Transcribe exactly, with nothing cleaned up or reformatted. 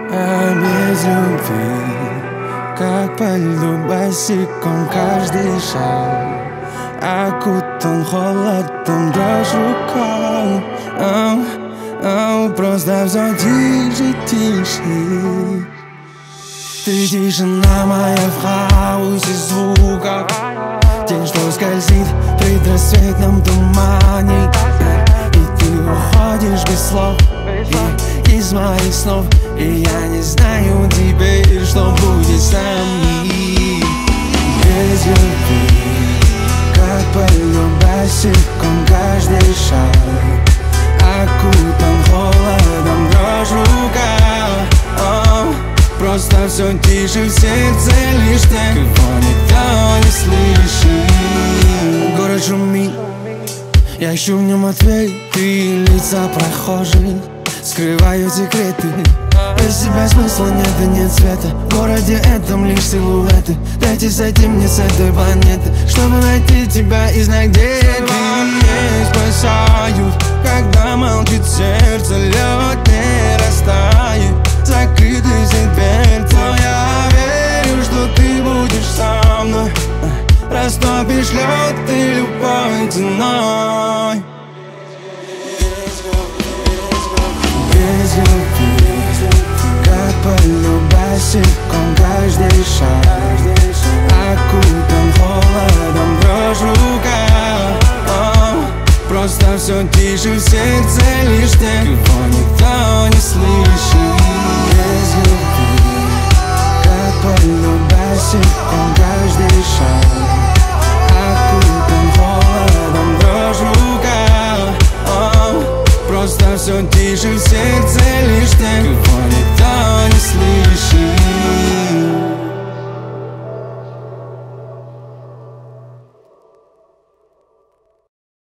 А без любви, как по льду босиком каждый шаг окутан холодом, дрожь рука. Ау, ау, просто все тише, тише. Ты тишина моя в хаосе звуков, тень, что скользит в предрассветном тумане. И ты уходишь без слов и из моих снов, и я не знаю теперь, что будет с нами. Без любви, как по льду босиком каждый шаг окутан холодом, дрожь рука. О, просто все тише, в сердце лишь те, кого никто не слышит. Город шумит, я ищу в нем ответы, лица прохожих скрывают секреты. Без тебя смысла нет и нет света. В городе этом лишь силуэты. Дайте сойти мне с этой планеты, чтобы найти тебя и знать, где ты. Не спасают, когда молчит сердце, лед не растает, закрытый все дверцы. Но я верю, что ты будешь со мной, растопишь лед и любой ценой. Без любви, как по льду босиком каждый шаг окутан холодом, дрожь рука. О, просто все тише, в сердце лишь те, кого никто не слышит. Без любви, как по льду босиком каждый шаг окутан холодом, дрожь рука. О, просто все тише, в сердце лишь те,